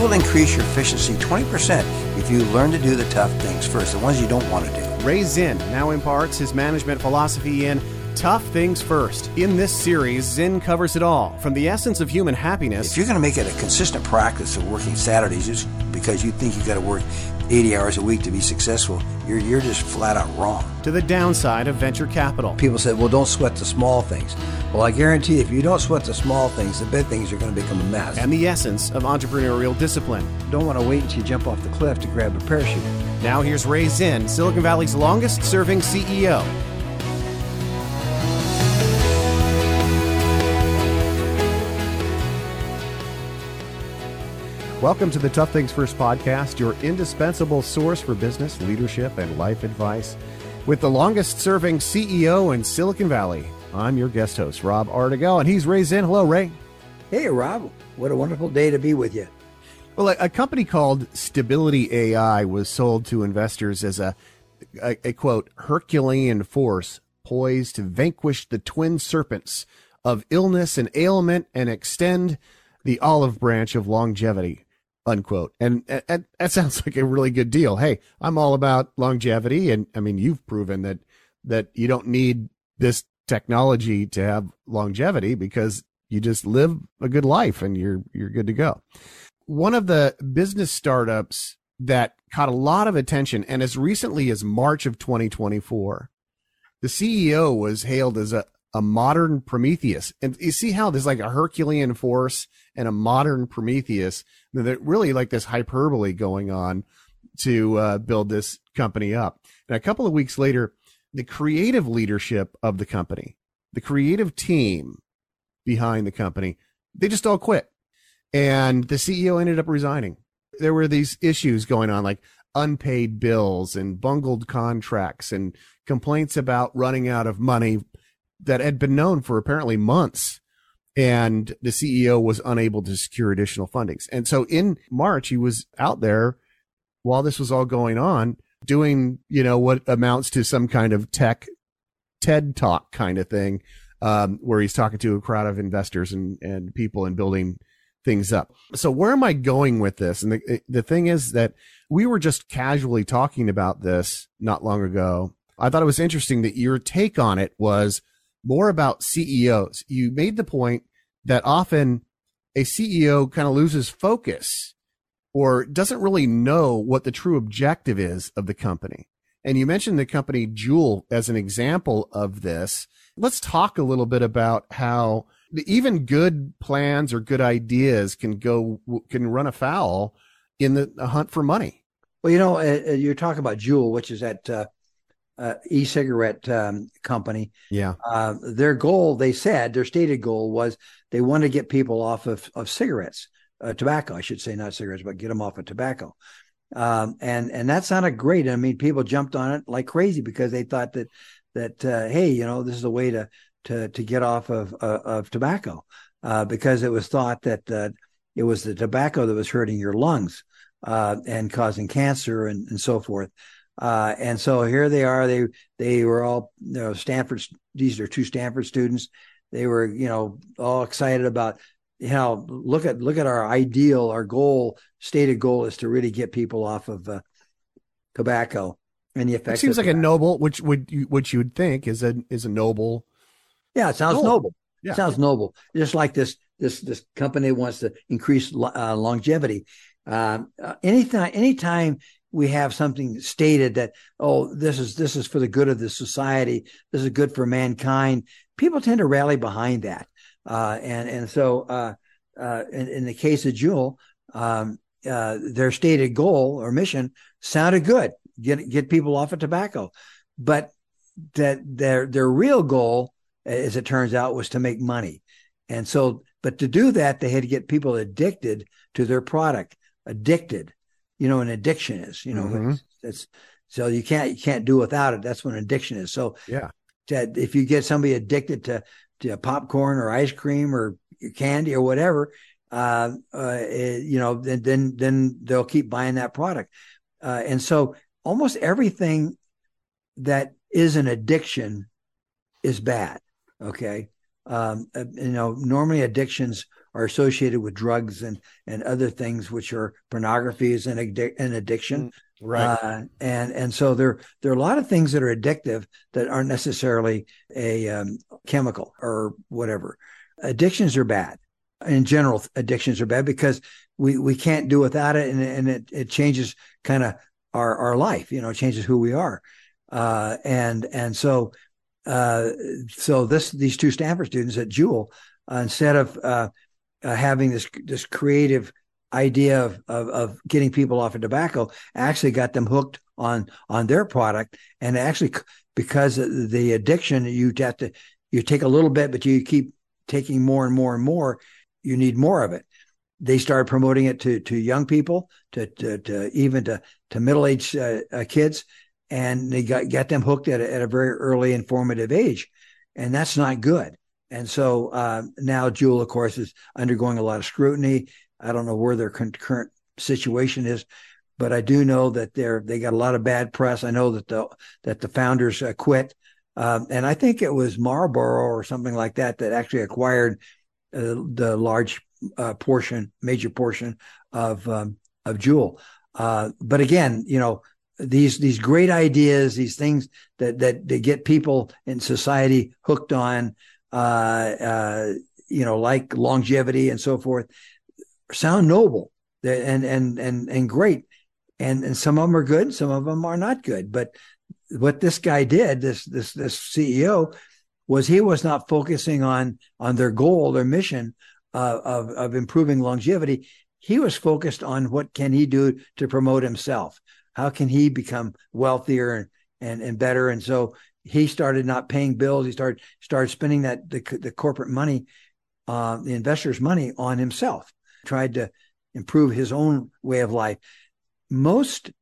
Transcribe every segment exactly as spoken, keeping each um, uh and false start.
will increase your efficiency twenty percent if you learn to do the tough things first, the ones you don't want to do. Ray Zinn now imparts his management philosophy in Tough Things First. In this series, Zinn covers it all, from the essence of human happiness. If you're going to make it a consistent practice of working Saturdays just because you think you've got to work eighty hours a week to be successful, you're, you're just flat out wrong. To the downside of venture capital. People said, well, don't sweat the small things. Well, I guarantee you, if you don't sweat the small things, the big things are going to become a mess. And the essence of entrepreneurial discipline. Don't want to wait until you jump off the cliff to grab a parachute. Now here's Ray Zinn, Silicon Valley's longest-serving C E O. Welcome to the Tough Things First podcast, your indispensable source for business, leadership, and life advice. With the longest-serving C E O in Silicon Valley, I'm your guest host, Rob Artigel, and he's Ray Zinn. Hello, Ray. Hey, Rob. What a wonderful day to be with you. Well, a, a company called Stability A I was sold to investors as a, a, a, quote, Herculean force poised to vanquish the twin serpents of illness and ailment and extend the olive branch of longevity, unquote. And, and that sounds like a really good deal. Hey, I'm all about longevity. And I mean, you've proven that, that you don't need this technology to have longevity because you just live a good life and you're, you're good to go. One of the business startups that caught a lot of attention, and as recently as March of twenty twenty-four, the C E O was hailed as a, a modern Prometheus. And you see how there's like a Herculean force and a modern Prometheus, that really like this hyperbole going on to uh, build this company up. And a couple of weeks later, the creative leadership of the company, the creative team behind the company, they just all quit. And the C E O ended up resigning. There were these issues going on, like unpaid bills and bungled contracts and complaints about running out of money that had been known for apparently months. And the C E O was unable to secure additional fundings. And so in March, he was out there while this was all going on, doing, you know, what amounts to some kind of tech TED Talk kind of thing, um, where he's talking to a crowd of investors and, and people and building things up. So where am I going with this? And the, the thing is that we were just casually talking about this not long ago. I thought it was interesting that your take on it was more about C E Os. You made the point that often a C E O kind of loses focus or doesn't really know what the true objective is of the company. And you mentioned the company Juul as an example of this. Let's talk a little bit about how even good plans or good ideas can go, can run afoul in the, the hunt for money. Well, you know, uh, you're talking about Juul, which is that uh, uh, e-cigarette um, company. Yeah. Uh, their goal, they said, their stated goal was they wanted to get people off of, of cigarettes, uh, tobacco, I should say, not cigarettes, but get them off of tobacco. Um, and, and that sounded great. I mean, people jumped on it like crazy because they thought that, that, uh, hey, you know, this is a way to, to, to get off of, uh, of tobacco, uh, because it was thought that, uh, it was the tobacco that was hurting your lungs, uh, and causing cancer and, and so forth. Uh, and so here they are, they, they were all, you know, Stanford, these are two Stanford students. They were, you know, all excited about, you know, look at, look at our ideal, our goal, stated goal is to really get people off of, uh, tobacco and the effects. It seems like tobacco. a noble, which would you, which you would think is a, is a noble. Yeah, it sounds Noble. noble. Yeah. It sounds noble. Just like this, this, this company wants to increase uh, longevity. Um, uh, anytime, anytime we have something stated that, oh, this is this is for the good of the society, this is good for mankind, people tend to rally behind that. Uh, and and so, uh, uh, in, in the case of Juul, um, uh, their stated goal or mission sounded good: get get people off of tobacco, but that their their real goal, as it turns out, was to make money. And so, but to do that, they had to get people addicted to their product, addicted, you know, an addiction is, you know, Mm-hmm. it's, it's, so you can't, you can't do without it. That's what an addiction is. So Yeah. to, if you get somebody addicted to, to popcorn or ice cream or candy or whatever, uh, uh, it, you know, then, then, then they'll keep buying that product. Uh, and so almost everything that is an addiction is bad. Okay. Um, uh, you know, normally addictions are associated with drugs and, and other things, which are pornography is an, addic- an addiction. Right. Uh, and, and so there, there are a lot of things that are addictive that aren't necessarily a um, chemical or whatever. Addictions are bad. In general, addictions are bad because we, we can't do without it. And, and it, it changes kind of our, our life, you know, it changes who we are. Uh, and, and so, uh, so this, these two Stanford students at Juul, uh, instead of, uh, uh, having this, this creative idea of, of, of getting people off of tobacco, actually got them hooked on, on their product. And actually, because of the addiction, you have to, you take a little bit, but you keep taking more and more and more, you need more of it. They started promoting it to, to young people, to, to, to even to, to middle-aged uh, uh, kids. And they got, got them hooked at a, at a very early informative age. And that's not good. And so uh, now Juul, of course, is undergoing a lot of scrutiny. I don't know where their current situation is, but I do know that they're, they got a lot of bad press. I know that the, that the founders uh, quit. Um, and I think it was Marlboro or something like that that actually acquired uh, the large uh, portion, major portion of um, of Juul. Uh, but again, you know, these these great ideas, these things that that, that get people in society hooked on, uh, uh, you know, like longevity and so forth, sound noble and and and and great, and and some of them are good, some of them are not good. But what this guy did, this this this C E O, was he was not focusing on on their goal, their mission uh, of of improving longevity. He was focused on what can he do to promote himself. How can he become wealthier and and, and better? And so he started not paying bills. He started started spending that the the corporate money, uh, the investors' money on himself. Tried to improve his own way of life. Most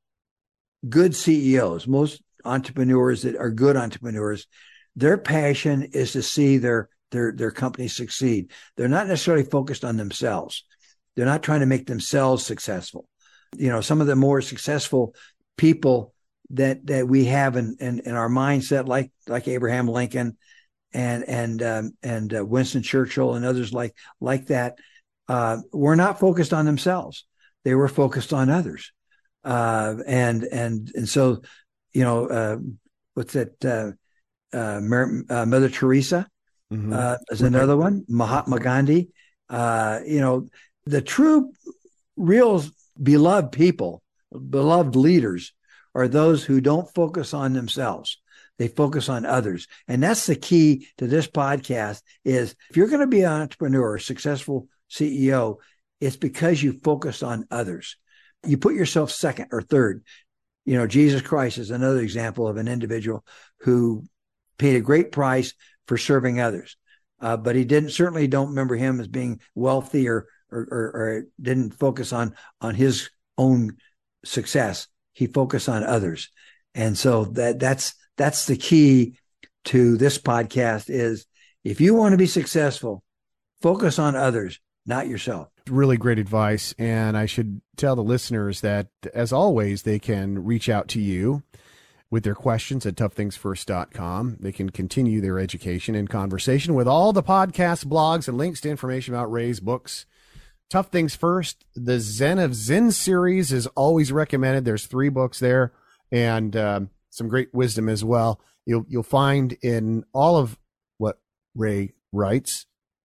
good C E Os, most entrepreneurs that are good entrepreneurs, their passion is to see their their their company succeed. They're not necessarily focused on themselves. They're not trying to make themselves successful. You know, some of the more successful people that that we have in in, in our mindset, like like Abraham Lincoln and and um, and uh, Winston Churchill and others like like that, uh, were not focused on themselves. They were focused on others, uh, and and and so. You know, uh, what's that? Uh, uh, Mer- uh, Mother Teresa mm-hmm. uh, is another one. Mahatma Gandhi. Uh, you know, the true, real beloved people, beloved leaders are those who don't focus on themselves. They focus on others. And that's the key to this podcast is if you're going to be an entrepreneur, a successful C E O, it's because you focus on others. You put yourself second or third. You know, Jesus Christ is another example of an individual who paid a great price for serving others. Uh, but he didn't certainly don't remember him as being wealthy or, or, or, or didn't focus on, on his own success. He focused on others. And so that that's, that's the key to this podcast is if you want to be successful, focus on others, not yourself. Really great advice. And I should tell the listeners that, as always, they can reach out to you with their questions at tough things first dot com. They can continue their education and conversation with all the podcasts, blogs, and links to information about Ray's books. Tough Things First, the Zen of Zen series is always recommended. There's three books there and um, some great wisdom as well. You'll, you'll find in all of what Ray writes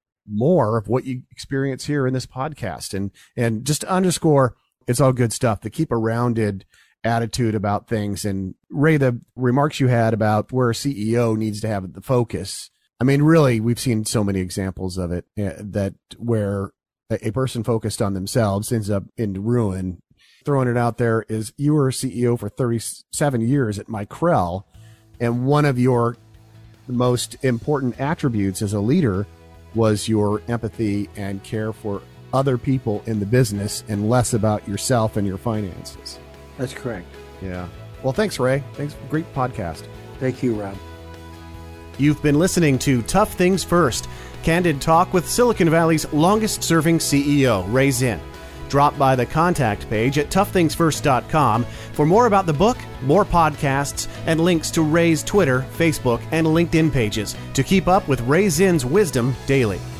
more of what you experience here in this podcast. And, and just to underscore, it's all good stuff to keep a rounded attitude about things. And Ray, the remarks you had about where a C E O needs to have the focus. I mean, really, we've seen so many examples of it uh, that where a, a person focused on themselves ends up in ruin. Throwing it out there is you were a C E O for thirty-seven years at Micrel. And one of your most important attributes as a leader was your empathy and care for other people in the business and less about yourself and your finances. That's correct. Yeah. Well, thanks, Ray. Thanks. Great podcast. Thank you, Rob. You've been listening to Tough Things First, candid talk with Silicon Valley's longest-serving C E O, Ray Zinn. Drop by the contact page at tough things first dot com for more about the book, more podcasts, and links to Ray's Twitter, Facebook, and LinkedIn pages to keep up with Ray Zinn's wisdom daily.